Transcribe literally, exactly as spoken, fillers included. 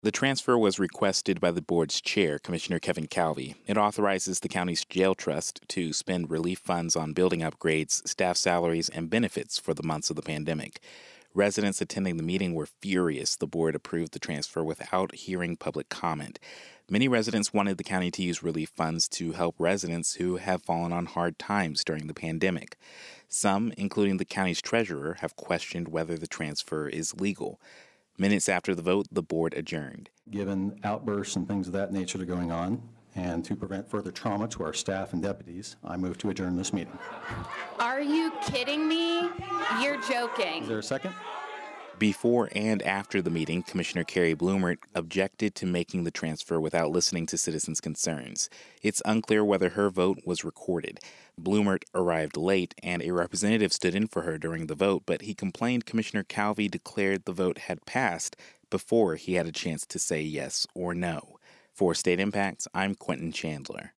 The transfer was requested by the board's chair, Commissioner Kevin Calvey. It authorizes the county's jail trust to spend relief funds on building upgrades, staff salaries, and benefits for the months of the pandemic. Residents attending the meeting were furious the board approved the transfer without hearing public comment. Many residents wanted the county to use relief funds to help residents who have fallen on hard times during the pandemic. Some, including the county's treasurer, have questioned whether the transfer is legal. Minutes after the vote, the board adjourned. Given outbursts and things of that nature that are going on, and to prevent further trauma to our staff and deputies, I move to adjourn this meeting. Are you kidding me? You're joking. Is there a second? Before and after the meeting, Commissioner Carrie Blumert objected to making the transfer without listening to citizens' concerns. It's unclear whether her vote was recorded. Blumert arrived late, and a representative stood in for her during the vote, but he complained Commissioner Calvey declared the vote had passed before he had a chance to say yes or no. For State Impacts, I'm Quentin Chandler.